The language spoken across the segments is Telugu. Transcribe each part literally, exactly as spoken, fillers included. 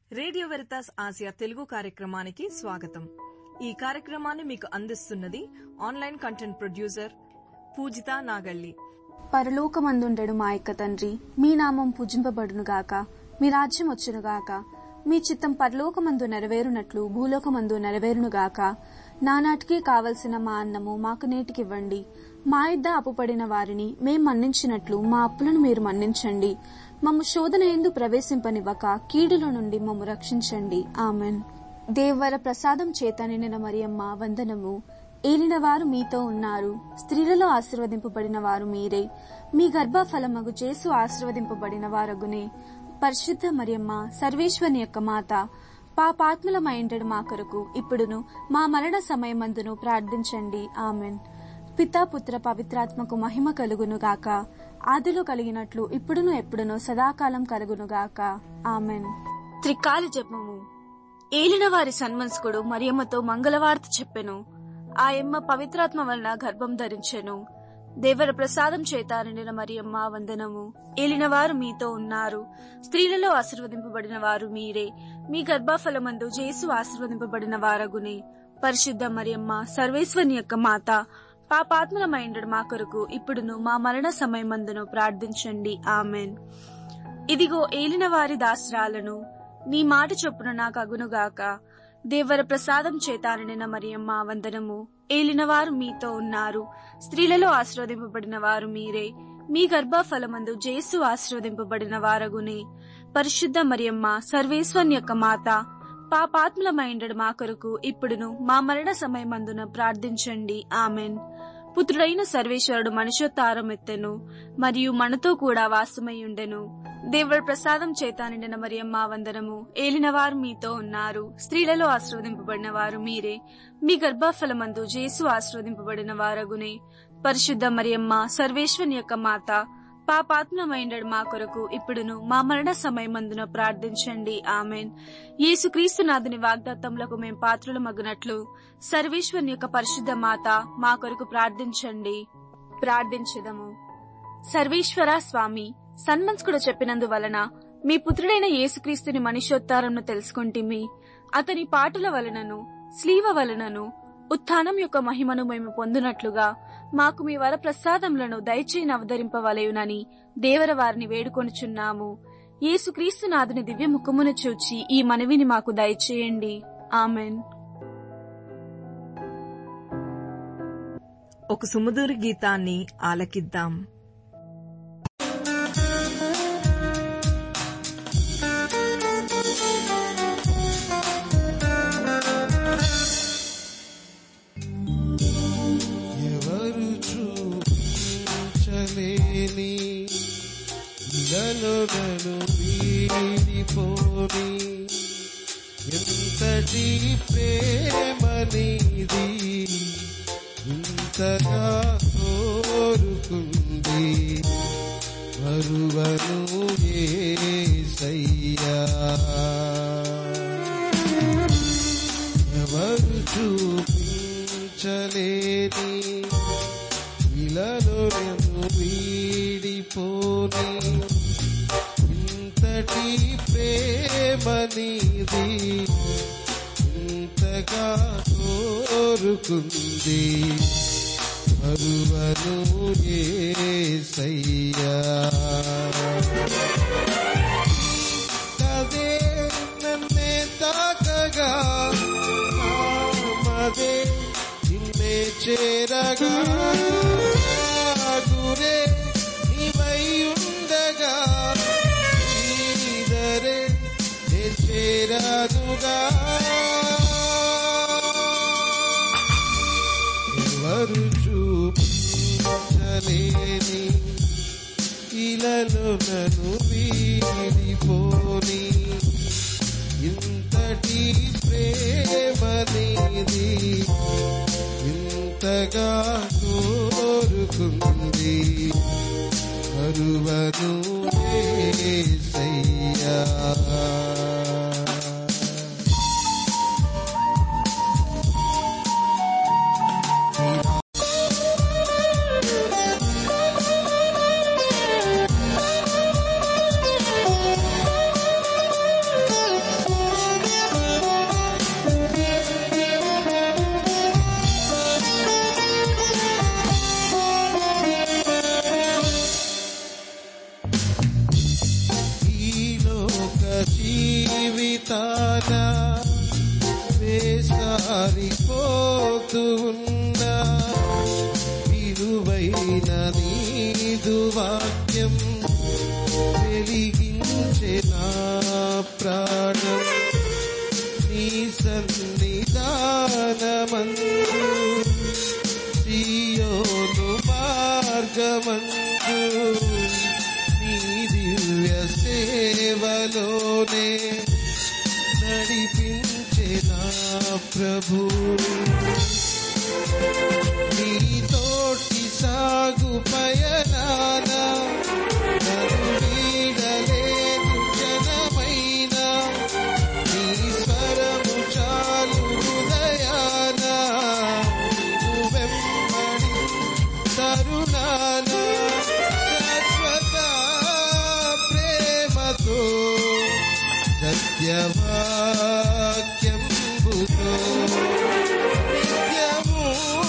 రేడియో వెరితాస్ ఆసియా తెలుగు కార్యక్రమానికి స్వాగతం. ఈ కార్యక్రమాన్ని మీకు అందిస్తున్నది online content producer Pujitha Nagalli. పరలోకమందుండెడు మా యొక్క తండ్రి, మీ నామం పూజింపబడునుగాక, మీ రాజ్యం వచ్చునుగాక, మీ చిత్తం పరలోకమందు నెరవేరునట్లు భూలోకమందు నెరవేరునుగాక. నానాటికి కావలసిన మా అన్నము మాకు నేటికివ్వండి. మా యొద్ద అప్పుపడిన వారిని మేం మన్నించినట్లు మా అప్పులను మీరు మన్నించండి. మమ్ము శోధన యందు ప్రవేశింపనివ్వక కీడుల నుండి మమ్ము రక్షించండి. ఆమెన్. దేవర ప్రసాదం చేత నిండిన మరియమ్మ వందనము. ఏలినవారు మీతో ఉన్నారు, స్త్రీలలో ఆశీర్వదింపబడిన వారు మీరే. మీ గర్భఫలమగు యేసు ఆశీర్వదింపబడిన వారగునే. పరిశుద్ధ మరియమ్మ, సర్వేశ్వరుని యొక్క మాత, పాపాత్ములమైండెడు మా కొరకు ఇప్పుడును మా మరణ సమయమందును ప్రార్థించండి. ఆమెన్. పితా పుత్ర పవిత్రాత్మకు మహిమ కలుగునుగాక, ఆదిలో కలిగినట్లు ఇప్పుడును ఎప్పుడును సదాకాలం కలుగునుగాక. ఆమెన్. త్రికాల జపము. ఏలిన వారి సన్మనస్కుడు మరియమ్మతో మంగళవార్త చెప్పెను. ఆయమ్మ పవిత్రాత్మ వలన గర్భం ధరించెను. దేవర ప్రసాదం చేత నిండిన మరియమ్మ వందనము. ఏలినవారు మీతో ఉన్నారు, స్త్రీలలో ఆశీర్వదింపబడిన వారు మీరే. మీ గర్భఫలమందు యేసు ఆశీర్వదింపబడిన వారగునే. పరిశుద్ధ మరియమ్మ, సర్వేశ్వరుని యొక్క మాత, పాపాత్ములమైండెడు మా కొరకు ఇప్పుడును మా మరణ సమయమందును ప్రార్థించండి. ఆమెన్. ఇదిగో ఏలిన వారి దాసరాలను, నీ మాట చొప్పున నాకు అగునుగాక. దేవర ప్రసాదం చేత నిండిన మరియమ్మ వందనము. ఏలినవారు మీతో ఉన్నారు, స్త్రీలలో ఆశీర్వదింపబడిన వారు మీరే. మీ గర్భఫలమందు యేసు ఆశీర్వదింపబడిన వారగునే. పరిశుద్ధ మరియమ్మ, సర్వేశ్వరుని యొక్క మాత, పాపాత్ములమైండెడు మా కొరకు ఇప్పుడును మా మరణ సమయమందున ప్రార్థించండి. ఆమెన్. పుత్రుడైన సర్వేశ్వరుడు మనుష్యోత్తారం ఎత్తెను, మరియు మనతో కూడా వాసమయ్యుండెను. దేవుడి ప్రసాదం చేత నిండిన మరియమ్మ వందనము. ఏలినవారు మీతో ఉన్నారు, స్త్రీలలో ఆశీర్వదింపబడిన వారు మీరే. మీ గర్భఫలమందు యేసు ఆశీర్వదింపబడిన వారగునే. పరిశుద్ధ మరియమ్మ, సర్వేశ్వరుని యొక్క మాత, పాపాత్మమైండెడు మా కొరకు ఇప్పుడును మా మరణ సమయమందున ప్రార్థించండి. ఆమెన్. యేసుక్రీస్తు నాథుని వాగ్దాత్తములకు మేం పాత్రులు మగునట్లు సర్వేశ్వరుని యొక్క పరిశుద్ధ మాత మా కొరకు ప్రార్థించండి. ప్రార్థించెదము. సర్వేశ్వర స్వామి, సన్మనస్కుడు చెప్పినందువలన మీ పుత్రుడైన యేసుక్రీస్తుని మనుష్యోత్తారంను తెలుసుకుంటిమి. అతని పాటల వలనను స్లీవ వలనను ఉత్థానం యొక్క మహిమను మేము పొందునట్లుగా మాకు మీ వర ప్రసాదములను దయచేసి అవతరింపవలయునని దేవర వారిని వేడుకొనుచున్నాము. యేసుక్రీస్తు నాథుని దివ్య ముఖమును చూచి ఈ మనవిని మాకు దయచేయండి. ఆమెన్. ఒక సుమధుర గీతాన్ని ఆలకిద్దాం. నన్ను వీడిపోని ఎంతటి ప్రేమనిది, ఇంతగా కోరుకుంది మరువను యేసయ్యా. ఎవరు చూపించలేని ఇలాలో నన్ను వీడిపోని ఇంతటి ప్రేమనిది, ఇంతగా కోరుకుంది మరువను యేసయ్యా. కదే నన్నే తాకగా, మదే నిన్నే చేరగా, గురే ఇవై ఉండగా ఈదరే చేరాదుగా. ఎవరు చూపించలేని ఇలలో నన్ను వీడిపోని ఇంతటి ప్రేమనిది, ఇంతగా కోరుకుంది మరువను యేసయ్యా. తాన వేసారిపోతూ ఉన్నా విలువైన నీదు వాక్యం వెలిగించే నా ప్రాణం నీ సన్నిధానమందు సియోను మార్గమందు నీ దివ్య సేవలోనే నడిపించే నా ప్రభు నీ తోటి సాగు పయనాన నన్ను వీడలేదు జనమైన నీ స్వరము చాలు హృదయాన నువ్వెమ్మడి తరుణాన శాశ్వత ప్రేమతో సత్యవాక్యంబుతో నిత్యము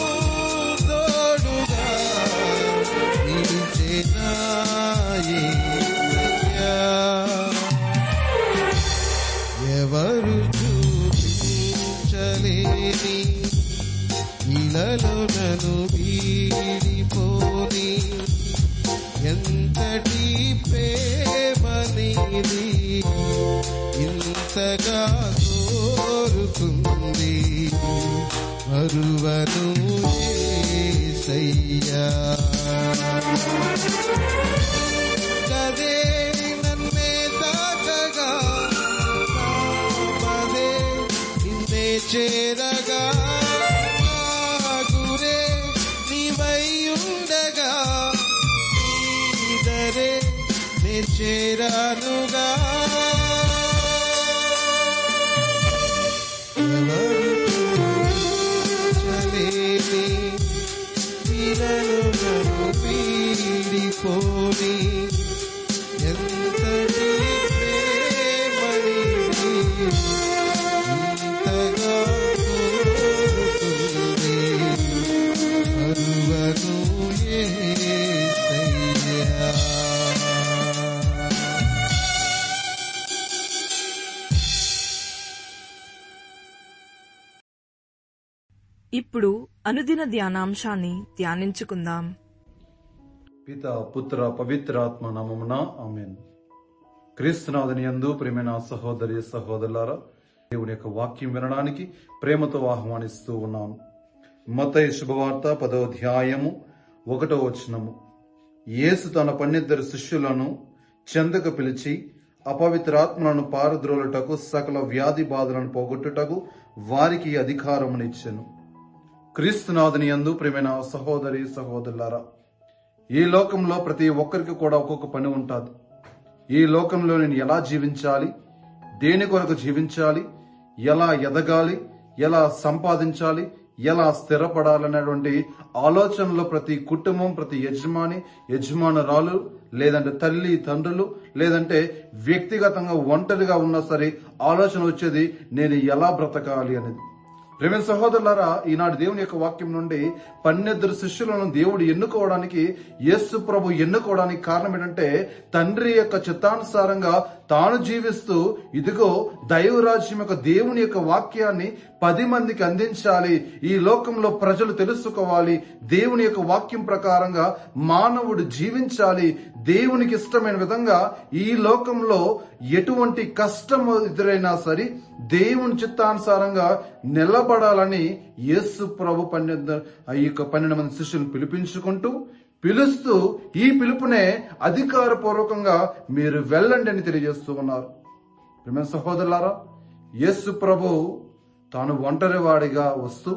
తోడుగా నిలిచెనా యేసయ్యా. ఎవరు చూపించలేని ఇలలో నన్ను వీడిపోని ఎంతటి ప్రేమ నీది ఇంతగా కోరుకుంది మరువను యేసయ్యా. కదే నన్నే తాకగా నామదే నిన్నే చేరగా నా గురే నీవై ఉండగా నీదరే నే చేరానుగా. చలేని ఇలను వీడిపోని ఎంతటి ప్రేమని ఇంతగా కోరుతుంది మరువను యేసయ్యా. ఇప్పుడు అనుదిన ధ్యానాంశాన్ని ధ్యానించుకుందాం. పిత పుత్ర పవిత్రాత్మ నామమున ఆమేన్. క్రీస్తునాథుని యందు ప్రియమైన సహోదరి సహోదరులారా, దేవుని యొక్క వాక్యం వినడానికి ప్రేమతో ఆహ్వానిస్తూ ఉన్నాను. మత్తయి శుభవార్త పదో అధ్యాయము ఒకటో వచనము. యేసు తన పన్నిద్దరు శిష్యులను చెందకు పిలిచి అపవిత్రాత్మలను పారద్రోలుటకు సకల వ్యాధి బాధలను పోగొట్టుటకు వారికి అధికారమునిచ్చెను. క్రీస్తునాథుని యందు ప్రియమైన సహోదరి సహోదరులారా, ఈ లోకంలో ప్రతి ఒక్కరికి కూడా ఒక్కొక్క పని ఉంటుంది. ఈ లోకంలో నేను ఎలా జీవించాలి, దేని కొరకు జీవించాలి, ఎలా ఎదగాలి, ఎలా సంపాదించాలి, ఎలా స్థిరపడాలనేటువంటి ఆలోచనలో ప్రతి కుటుంబం, ప్రతి యజమాని యజమానురాలు, లేదంటే తల్లి తండ్రులు, లేదంటే వ్యక్తిగతంగా ఒంటరిగా ఉన్నా సరే ఆలోచన వచ్చేది నేను ఎలా బ్రతకాలి అనేది. ప్రేమ సహోదరులారా, ఈనాడు దేవుని యొక్క వాక్యం నుండి పన్నెండు శిష్యులను దేవుడు ఎన్నుకోవడానికి, యేసు ప్రభు ఎన్నుకోవడానికి కారణం ఏంటంటే తండ్రి యొక్క చిత్తానుసారంగా తాను జీవిస్తూ ఇదిగో దైవరాజ్యం యొక్క దేవుని యొక్క వాక్యాన్ని పది మందికి అందించాలి, ఈ లోకంలో ప్రజలు తెలుసుకోవాలి, దేవుని యొక్క వాక్యం ప్రకారంగా మానవుడు జీవించాలి, దేవునికి ఇష్టమైన విధంగా ఈ లోకంలో ఎటువంటి కష్టం ఎదురైనా సరే దేవుని చిత్తానుసారంగా నిలబడాలని యేసు ప్రభు పన్నెండు ఈ యొక్క పన్నెండు మంది శిష్యులను పిలిపించుకుంటూ పిలుస్తూ ఈ పిలుపునే అధికారపూర్వకంగా మీరు వెళ్ళండి అని తెలియజేస్తూ ఉన్నారు. ప్రియమైన సహోదరులారా, యేసు ప్రభు తాను ఒంటరి వాడిగా వస్తూ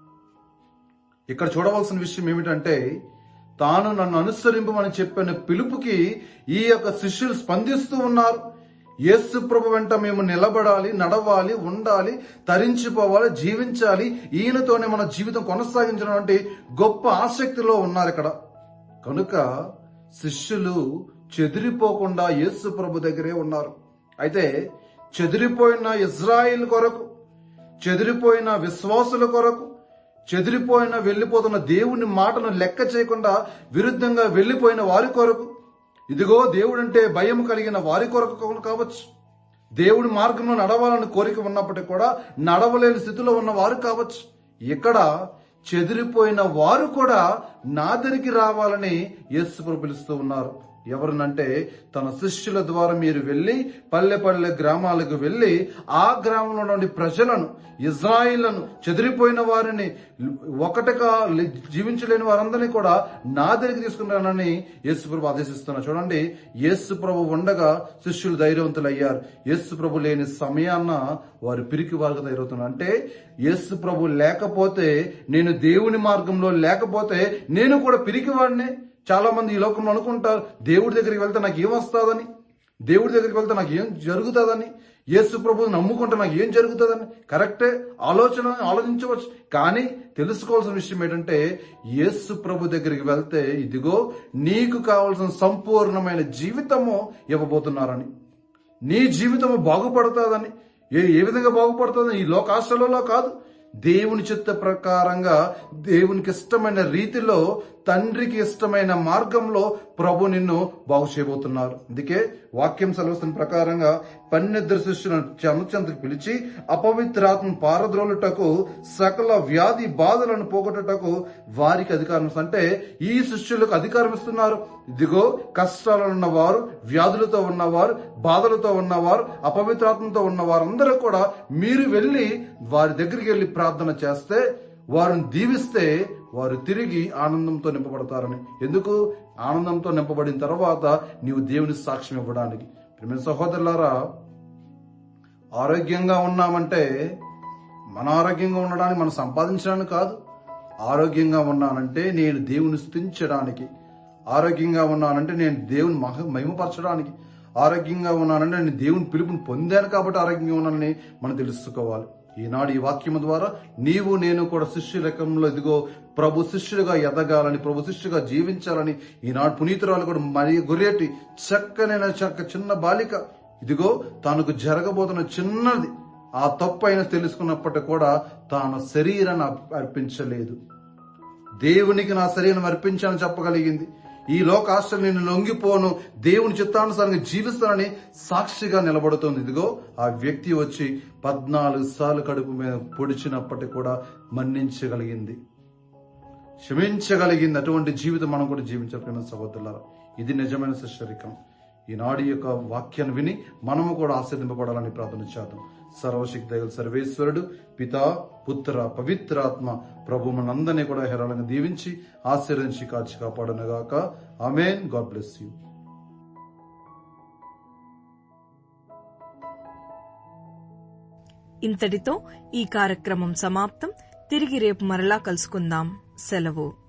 ఇక్కడ చూడవలసిన విషయం ఏమిటంటే తాను నన్ను అనుసరింపమని చెప్పిన పిలుపుకి ఈ యొక్క శిష్యులు స్పందిస్తూ ఉన్నారు. యేసు ప్రభు వెంట మేము నిలబడాలి, నడవాలి, ఉండాలి, తరించిపోవాలి, జీవించాలి, ఈయనతోనే మన జీవితం కొనసాగించినటువంటి గొప్ప ఆసక్తిలో ఉన్నారు ఇక్కడ. కనుక శిష్యులు చెదిరిపోకుండా యేసు ప్రభు దగ్గరే ఉన్నారు. అయితే చెదిరిపోయిన ఇజ్రాయిల్ కొరకు, చెదిరిపోయిన విశ్వాసుల కొరకు, చెదిరిపోయిన వెళ్లిపోతున్న దేవుని మాటను లెక్క చేయకుండా విరుద్ధంగా వెళ్లిపోయిన వారి కొరకు, ఇదిగో దేవుడంటే భయం కలిగిన వారి కొరకు కావచ్చు, దేవుడి మార్గంలో నడవాలని కోరిక ఉన్నప్పటికీ కూడా నడవలేని స్థితిలో ఉన్న వారు కావచ్చు. ఇక్కడ చెదిరిపోయిన వారు కూడా నా దగ్గరికి రావాలని యేసు ప్రభు పిలుస్తూ ఉన్నారు. ఎవరినంటే తన శిష్యుల ద్వారా మీరు వెళ్లి పల్లె పల్లె గ్రామాలకు వెళ్లి ఆ గ్రామంలో నుండి ప్రజలను, ఇజ్రాయిళ్లను, చెదిరిపోయిన వారిని, ఒకటిగా జీవించలేని వారందరినీ కూడా నా దగ్గరికి తీసుకున్నానని యేసు ప్రభు ఆదేశిస్తున్నారు. చూడండి, యేసు ప్రభు ఉండగా శిష్యులు ధైర్యవంతులయ్యారు. యేసు ప్రభు లేని సమయాన్న వారు పిరికి వారికి ధైర్యవుతున్నారు. అంటే యేసు ప్రభు లేకపోతే, నేను దేవుని మార్గంలో లేకపోతే నేను కూడా పిరికి వాడినే. చాలా మంది ఈ లోకంలో అనుకుంటారు, దేవుడి దగ్గరికి వెళ్తే నాకు ఏం వస్తుందని, దేవుడి దగ్గరికి వెళ్తే నాకు ఏం జరుగుతుందని, యేసు ప్రభువుని నమ్ముకుంటే నాకు ఏం జరుగుతుందని. కరెక్టే, ఆలోచన ఆలోచించవచ్చు. కానీ తెలుసుకోవాల్సిన విషయం ఏంటంటే, యేసు ప్రభు దగ్గరికి వెళ్తే ఇదిగో నీకు కావాల్సిన సంపూర్ణమైన జీవితము ఇవ్వబోతున్నారని, నీ జీవితము బాగుపడుతుందని. ఏ ఏ విధంగా బాగుపడుతుందని? ఈ లోకాశలలో కాదు, దేవుని చిత్త ప్రకారంగా, దేవునికి ఇష్టమైన రీతిలో, తండ్రికి ఇష్టమైన మార్గంలో ప్రభు నిన్ను బాగు చేయబోతున్నారు. అందుకే వాక్యం సెలవుస్తున్న ప్రకారంగా పన్నెద్దరు శిష్యులను చెంతకు పిలిచి అపవిత్రాత్మను పారద్రోలుటకు, సకల వ్యాధి బాధలను పోగొట్టుటకు వారికి అధికారం ఇస్తున్నారు. అంటే ఈ శిష్యులకు అధికారం ఇస్తున్నారు. ఇదిగో కష్టాలలో ఉన్నవారు, వ్యాధులతో ఉన్నవారు, బాధలతో ఉన్నవారు, అపవిత్రాత్మతో ఉన్న వారందరూ కూడా మీరు వెళ్లి వారి దగ్గరికి వెళ్లి ప్రార్థన చేస్తే, వారిని దీవిస్తే వారు తిరిగి ఆనందంతో నింపబడతారని. ఎందుకు? ఆనందంతో నింపబడిన తర్వాత నీవు దేవుని సాక్ష్యం ఇవ్వడానికి. ప్రియమైన సహోదరులారా, ఆరోగ్యంగా ఉన్నామంటే మన ఆరోగ్యంగా ఉండడానికి, మనం సంపాదించడానికి కాదు. ఆరోగ్యంగా ఉన్నానంటే నేను దేవుని స్తుతించడానికి, ఆరోగ్యంగా ఉన్నానంటే నేను దేవుని మహిమపరచడానికి, ఆరోగ్యంగా ఉన్నానంటే నేను దేవుని పిలుపుని పొందాను కాబట్టి ఆరోగ్యంగా ఉన్నానని మనం తెలుసుకోవాలి. ఈనాడు ఈ వాక్యము ద్వారా నీవు నేను కూడా శిష్యు రకంలో ఇదిగో ప్రభు శిష్యుడిగా ఎదగాలని, ప్రభు శిష్యుగా జీవించాలని ఈనాడు పునీతురాలు కూడా మరి గొర్రెటి చక్కనైన చక్క చిన్న బాలిక ఇదిగో తనకు జరగబోతున్న చిన్నది ఆ తప్పు అయినా తెలుసుకున్నప్పటికీ కూడా తాను శరీరాన్ని అర్పించలేదు. దేవునికి నా శరీరం అర్పించాలని చెప్పగలిగింది. ఈ లోకాశలు నేను లొంగిపోను, దేవుని చిత్తానుసారంగా జీవిస్తానని సాక్షిగా నిలబడుతోంది. ఇదిగో ఆ వ్యక్తి వచ్చి పద్నాలుగు సార్లు కడుపు మీద పొడిచినప్పటికీ కూడా మన్నించగలిగింది, క్షమించగలిగింది. అటువంటి జీవితం మనం కూడా జీవించకపోయిన సహోదరులారా, ఇది నిజమైన శిష్యరికం. ఈనాడు యొక్క వాక్యాన్ని విని మనము కూడా ఆశీర్వదింపబడాలని ప్రార్థన చేద్దాం. సర్వశక్తి గల సర్వేశ్వరుడు పితా, పుత్ర, పవిత్రాత్మ ప్రభు మనందరినీ కూడా హేరాళంగా దీవించి ఆశీర్వదించి కాచి కాపాడునుగాక. ఆమేన్. God bless you. ఇంతటితో ఈ కార్యక్రమం సమాప్తం. తిరిగి రేపు మరలా కలుసుకుందాం. సెలవు.